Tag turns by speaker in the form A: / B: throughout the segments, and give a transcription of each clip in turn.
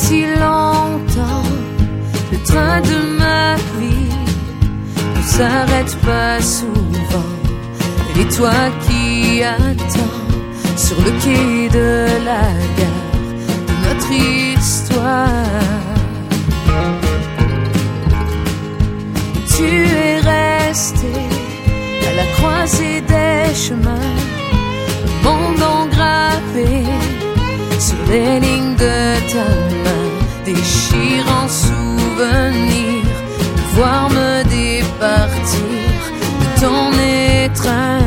A: si longtemps, le train de ma vie ne s'arrête pas souvent. Et toi qui attends sur le quai de la gare de notre histoire, tu es resté à la croisée des chemins, le monde engravé sur les lignes de ta main, déchirant souvenir de voir me départir de ton étreint.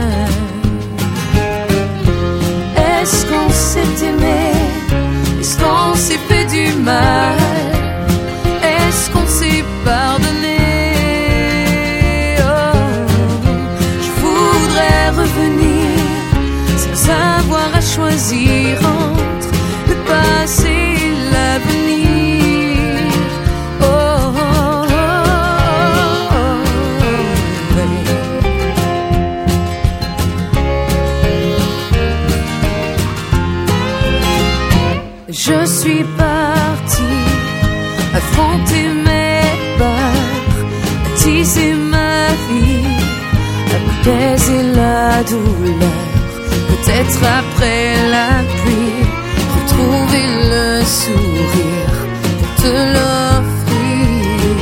A: Est-ce qu'on s'est aimé? Est-ce qu'on s'est fait du mal? Est-ce qu'on s'est pardonné? Revenir sans avoir à choisir entre le passé et l'avenir. Oh, oh, oh, oh, oh. Je suis parti affronter mes peurs, attiser ma vie, apaiser la douleur, peut-être après la pluie, retrouver le sourire pour te l'offrir.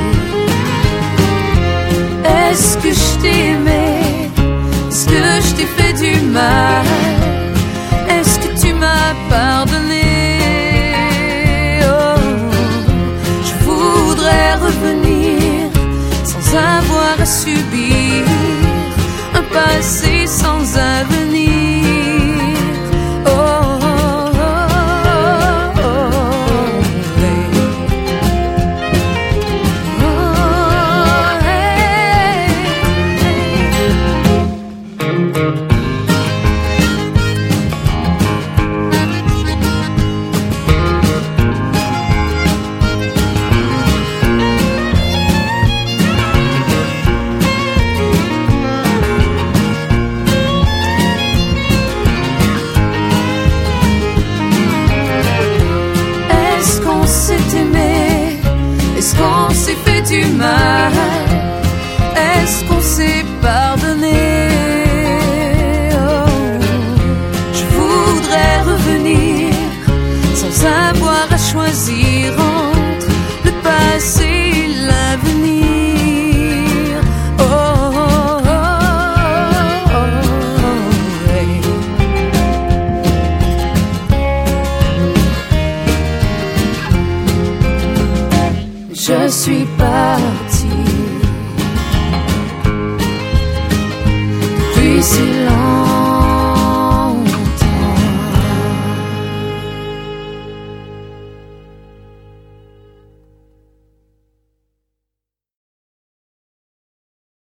A: Est-ce que je t'ai aimé? Est-ce que je t'ai fait du mal? Est-ce que tu m'as pardonné? Oh, je voudrais revenir sans avoir à subir un passé sans avenir. Oh, oh, oh, oh, hey. Oh, hey, est-ce qu'on s'est fait du mal? Est-ce qu'on s'est pardonné? Oh, je voudrais revenir sans avoir à choisir entre le passé et l'avenir. Oh, oh, oh, oh, hey. Je suis parti depuis si longtemps.